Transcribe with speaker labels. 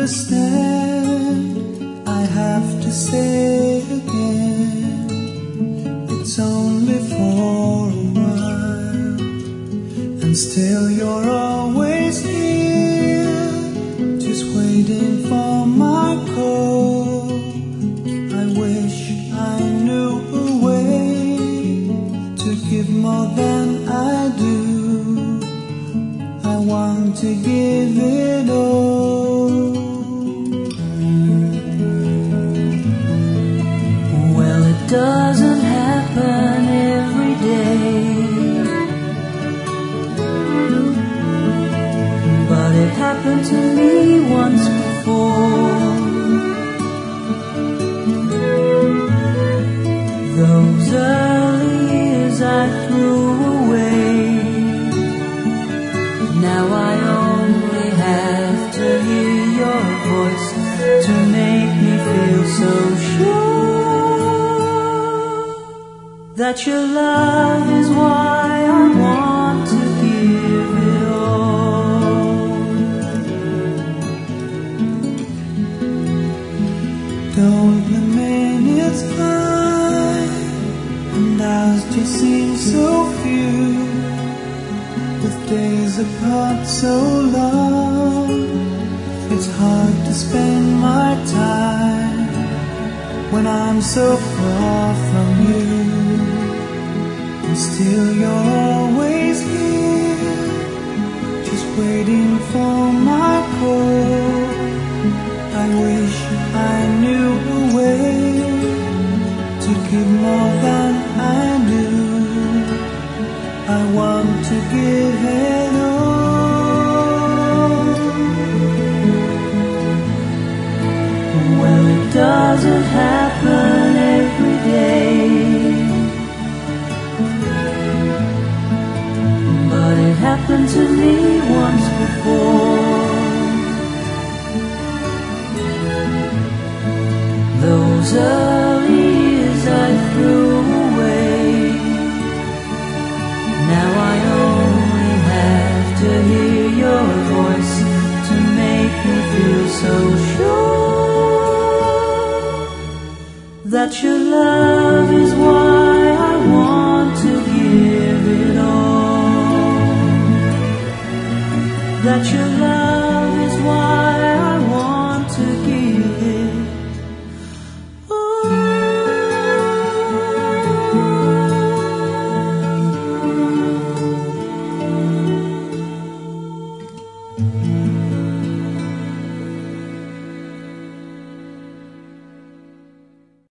Speaker 1: understand. I have to say again, it's only for a while, and still you're always here, just waiting for my call. I wish I knew a way to give more than I do. I want to give it all. Well, it doesn't happen every day, but it happened to me once before. Those early years I threw away. Now I only have to hear your voice to make me feel so sure that your love is why I want to give it all. Don't the minutes fly, and ours just seem so few, with days apart so long. It's hard to spend my time when I'm so far from you, and still you're always here, just waiting for my call. I wish I knew a way to give more than I do. I want to give it all. Well, it doesn't happen every day, but it happened to me once before. Those early years I threw away. Now I only have to hear your voice to make me feel so sure that your love is why